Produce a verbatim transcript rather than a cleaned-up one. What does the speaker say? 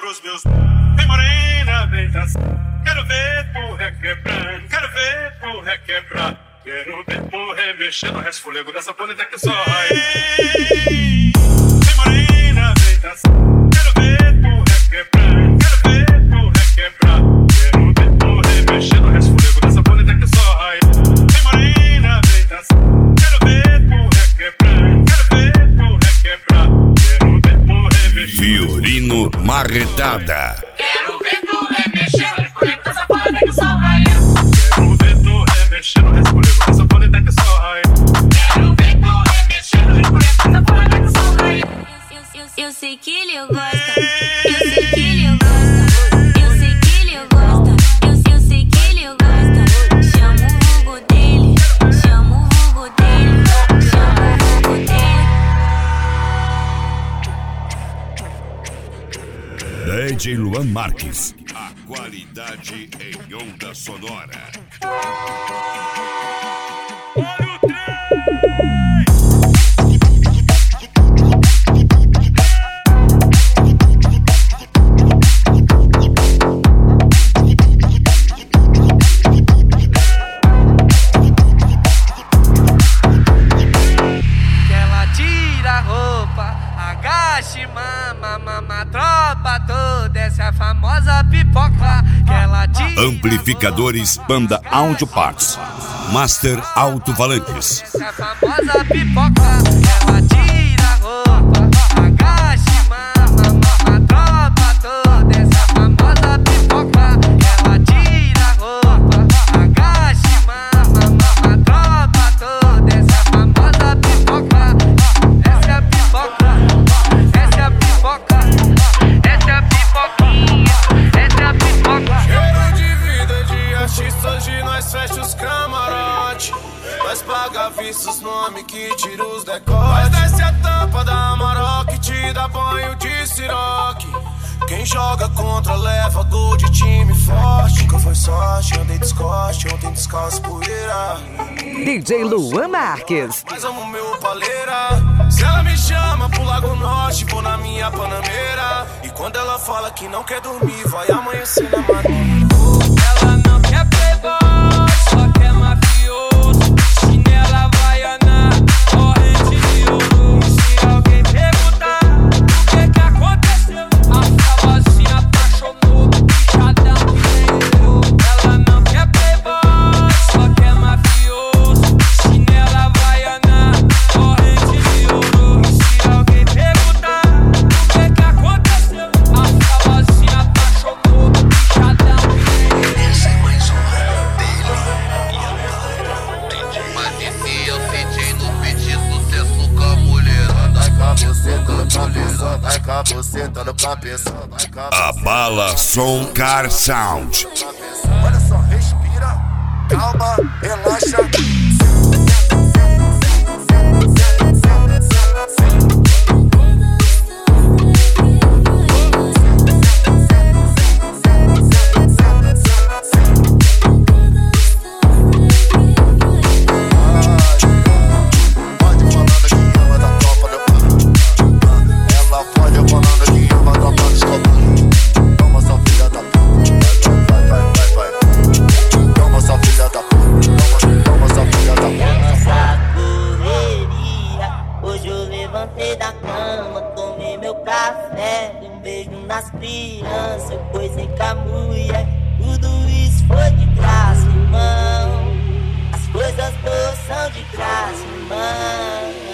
pros meus. Vem morena, vem dançar. Quero ver tu requebrando, quero ver tu requebrar. Quero ver tu remexer no resfolego dessa polenta que só vai. Vem morena, vem dançar. Quero ver tu requebrando, quero ver tu requebrar. Quero ver tu remexer no resfolego dessa polenta que só vai. Vem morena, vem dançar. Quero ver tu requebrando, quero ver tu requebrar. Quero ver tu remexer. Fiorino Marretada. Quero ver tu remexer no resfolego dessa polenta que só vai. Quero ver tu remexer no resfolego dessa polenta que só vai. Quero ver tu remexer no resfolego dessa polenta que só vai. Eu sei que ele gosta, eu sei que ele gosta, eu sei que ele gosta, eu, eu sei que ele gosta. Chama o vulgo dele, chama o vulgo dele, chama o vulgo dele. D J Luan Marques, a qualidade em onda sonora. Olha o trem! Mama, mama, tropa toda, essa é a famosa pipoca que ela tira. Amplificadores Banda Audio Parts, Master Alto-Falantes. Essa é a famosa pipoca que ela tira a roupa, agache, mama, mama, tropa toda, essa é a famosa pipoca que ela tira a roupa, agache, mama, mama, tropa toda, essa é a famosa pipoca. Essa é a pipoca. Essa é a pipoca, essa é a pipoquinha, essa é a pipoca. Cheiro de vida de artista, hoje nós fecha os camarote. Nós paga vista os nomes que tira os decotes. Nós desce a tampa da Maroc e te dá banho de siroque. Quem joga contra leva gol de time forte. Nunca foi sorte, andei descoste, ontem descalço poeira. D J Luan Marques. Mas amo meu paleira. Se ela me chama pro Lago Norte, vou na minha Panameira. E quando ela fala que não quer dormir, vai amanhecer na maneira. Ela não quer playboy, só quer mafioso. Chinela Havaiana, corrente de ouro. E se alguém perguntar o que que aconteceu, a famosinha apaixonou, bichadão que vendeu. Ela não quer playboy, só quer mafioso. Chinela Havaiana, corrente de ouro. E se alguém perguntar o que que aconteceu, a famosinha apaixonou, bichadão que vendeu. Esse é mais um rap dele. Mas e se eu senti no pedi sucesso com a mulherada? Vai com a buceta no cabeça, vai com a buceta no cabeça. A Bala Som Car Sound. Olha só, respira, calma, relaxa. Nas crianças, eu coisei com a mulher. Tudo isso foi de graça, irmão. As coisas boas são de graça, irmão.